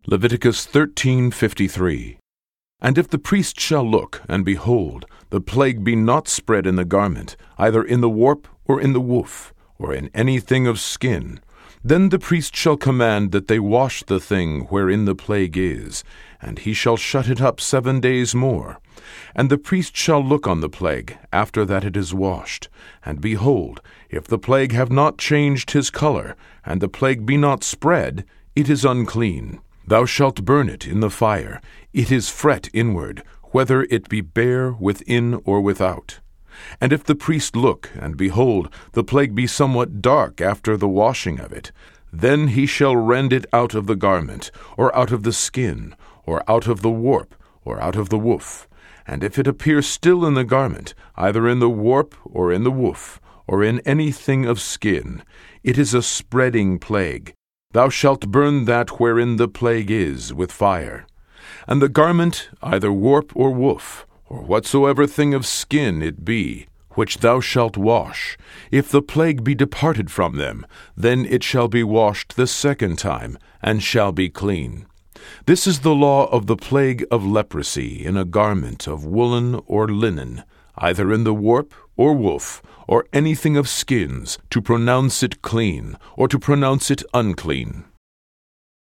Leviticus 13:53. And if the priest shall look, and behold, the plague be not spread in the garment, either in the warp or in the woof, or in anything of skin, then the priest shall command that they wash the thing wherein the plague is, and he shall shut it up 7 days more. And the priest shall look on the plague, after that it is washed. And behold, if the plague have not changed his color, and the plague be not spread, it is unclean. Thou shalt burn it in the fire. It is fret inward, whether it be bare within or without. And if the priest look, and behold, the plague be somewhat dark after the washing of it, then he shall rend it out of the garment, or out of the skin, or out of the warp, or out of the woof. And if it appear still in the garment, either in the warp, or in the woof, or in anything of skin, it is a spreading plague. Thou shalt burn that wherein the plague is with fire. And the garment, either warp or woof, or whatsoever thing of skin it be, which thou shalt wash, if the plague be departed from them, then it shall be washed the second time, and shall be clean. This is the law of the plague of leprosy in a garment of woolen or linen, either in the warp or woof, or anything of skins, to pronounce it clean, or to pronounce it unclean.